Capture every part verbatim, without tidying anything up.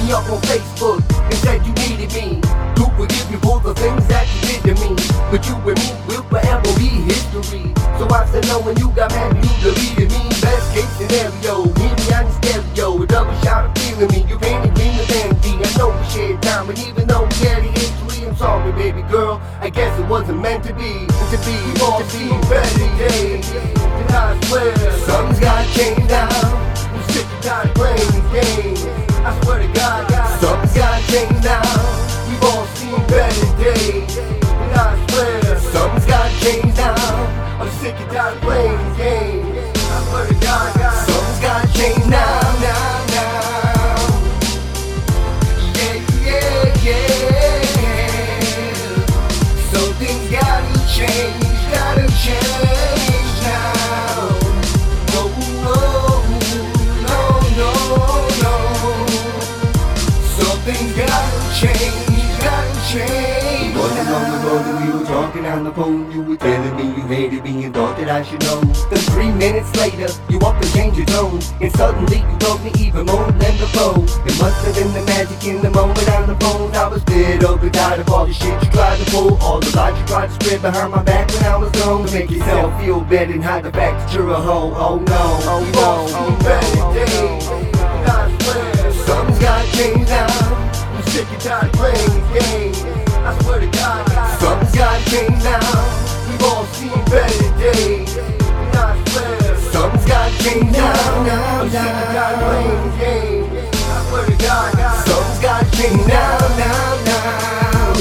me up on Facebook and said you needed me to forgive you for the things that you did to me. But you and me will forever be history. So I said no when you got mad and you deleted me. Best case scenario, hear me on the stereo, a double shot of feeling me. You painted green with envy. I know we shared time, and even though we had a history, I'm sorry, baby girl. I guess it wasn't meant to be. To be, we've all seen better days. And I swear, something's gotta change now. I'm sick and tired of playing these games. I swear to God, something's gotta change now. We've all seen better days. And I swear, something's gotta change now. I'm sick and tired of playing these games. I swear to God, something's gotta change now, now, now. Yeah, yeah, yeah. Something's gotta change, gotta change now. No, no, no, no, no. Something's gotta change, gotta change. Wasn't on the road and we were talking on the phone. You were telling me you hated me and thought that I should know. Then three minutes later, you up and changed your tone, and suddenly you told me even more than before. It must have been the magic in the moment on the phone. I was fed up and tired of all the shit you tried to pull, all the lies you tried to spread behind my back when I was gone, to make yourself feel better and hide the fact that you're a hoe. Oh no, oh no, oh better days. And I swear, something's gotta change now. I'm sick and tired of playing these games. I swear to God, something's gotta change now. We've all seen better days. And I swear, something's gotta change now. I'm sick and tired of playing these games. I swear to God, something's gotta change now, now, now.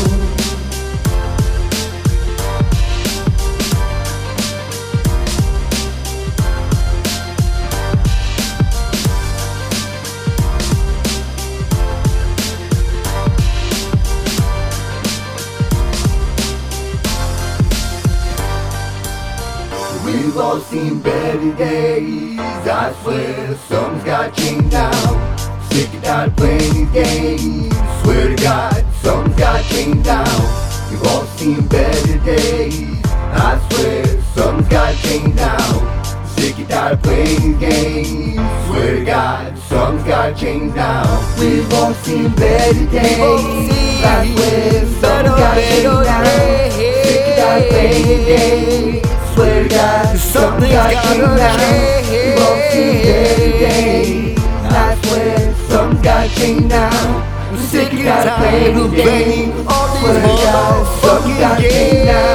We've all seen better days. I swear something's gotta change now. Sick and tired of playing these games. Swear to God, something's gotta change now. We've all seen better days. I swear something's gotta change now. Sick and tired of playing these games. Swear to God, something's gotta change now. We've all seen better days. I swear something's gotta change now. Sick and tired of playing these games. Swear to God, something's gotta change now. We've all seen better days. I swear, something's gotta change now. I'm sick and tired of playing the game. Swear to God, something's gotta change now.